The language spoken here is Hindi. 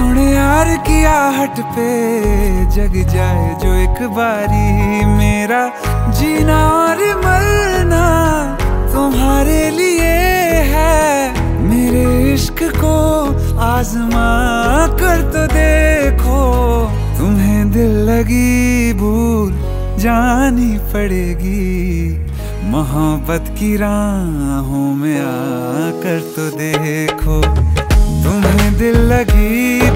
सुन यार की आहट पे जग जाए जो एक बारी, मेरा जीना और मरना तुम्हारे लिए है। मेरे इश्क को आजमा कर तो देखो, तुम्हें दिल लगी भूल जानी पड़ेगी। मोहब्बत की राहों में आकर तो देखो, तुम्हें दिल लगी